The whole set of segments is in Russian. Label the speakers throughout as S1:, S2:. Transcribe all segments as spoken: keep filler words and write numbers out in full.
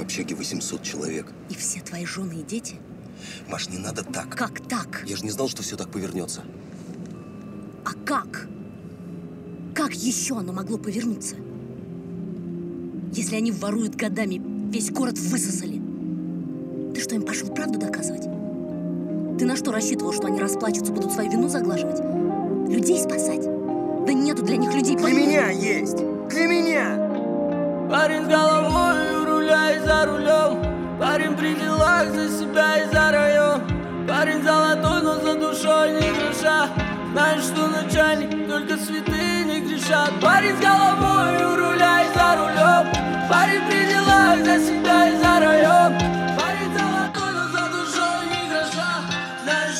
S1: общаге восемьсот человек.
S2: И все твои жены и дети?
S1: Маш, не надо так.
S2: Как так?
S1: Я же не знал, что все так повернется.
S2: А как? Как еще оно могло повернуться? Если они воруют годами, весь город высосали. Ты что, им пошел правду доказывать? Ты на что рассчитывал, что они расплачутся, будут свою вину заглаживать? Людей спасать? Да нету для них людей.
S3: Для меня есть! Для меня!
S4: Парень с головой у руля и за рулем. Парень при делах за себя и за район. Парень золотой, но за душой не гроша. Знаешь, что начальник, только святые не грешат. Парень с головой у руля и за рулем. Парень при делах за себя и за район. Парень золотой, но за душой не гроша. Знаешь,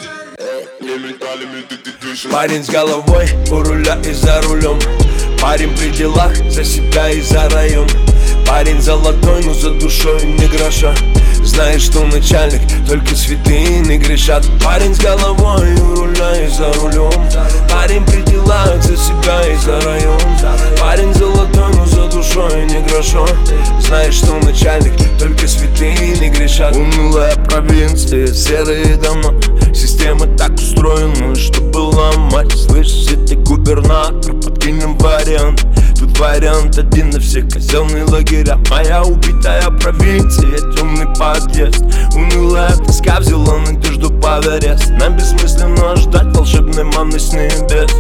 S4: что начальник.
S5: Парень с головой у руля и за рулем. Парень при делах за себя и за район. Парень золотой, но за душой не гроша. Знаешь, что начальник, только святые не грешат. Парень с головой у руля и за рулем. Парень при делах за себя и за район. Парень золотой, но за душой не гроша. Знаешь, что начальник, только святые не грешат. Унылая провинция, серые дома. Система так устроена, чтобы ломать. Слышишь, это губернатор, подкинем вариант. Тут вариант один на всех: казенные лагеря. Моя убитая провинция, темный подъезд. Унылая тоска взяла надежду под арест. Нам бессмысленно ждать волшебной манны с небес.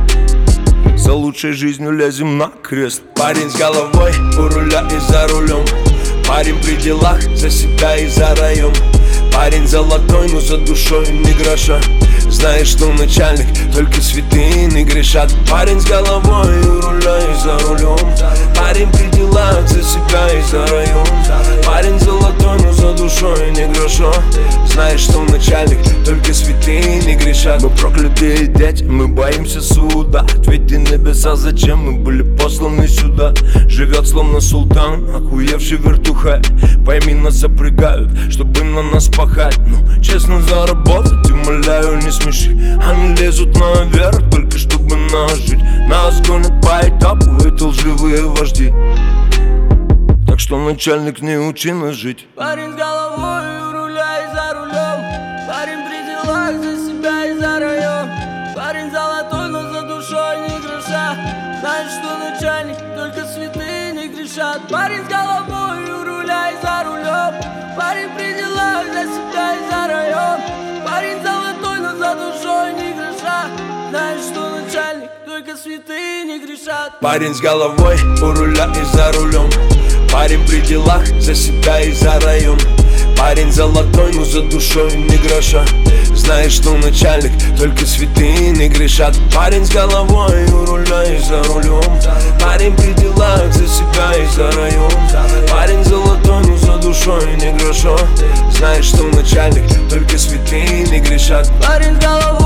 S5: За лучшей жизнью лезем на крест. Парень с головой у руля и за рулем. Парень при делах за себя и за район. Парень золотой, но за душой не гроша. Знаешь, что начальник, только святые не грешат. Парень с головой у руля и за рулем. Парень при делах за себя и за район. Парень золотой, но за душой не гроша. Знаешь, что начальник, только святые не грешат. Мы проклятые дети, мы боимся суда. Ответьте небеса, зачем мы были посланы сюда. Живет словно султан, охуевший вертухай. Пойми, нас запрягают, чтобы на нас пахать. Ну, честно заработать, умоляю, не смеши. Они лезут наверх, только чтобы нас жить. Нас гонят по этапу эти лживые вожди. Так что, начальник, не учи нас жить.
S4: Парень с головой у руля и за рулем. Парень при делах за себя и за район. Парень золотой, но за душой не гроша. Знаешь, что начальник, только святые не грешат. Парень с головой у руля и за рулем. Парень при делах за себя и за район. Парень золотой, но за душой не гроша. Знаешь, что начальник, только святые не грешат.
S5: Парень с головой у руля и за рулем. Парень при делах за себя и за район. Парень золотой, но за душой не гроша. Знаешь, что начальник, только святые не грешат. Парень с головой у руля и за рулем. Парень при делах за себя и за район. Парень золотой, но за душой не гроша. Знаешь, что начальник, только святые не грешат.
S4: Парень с головой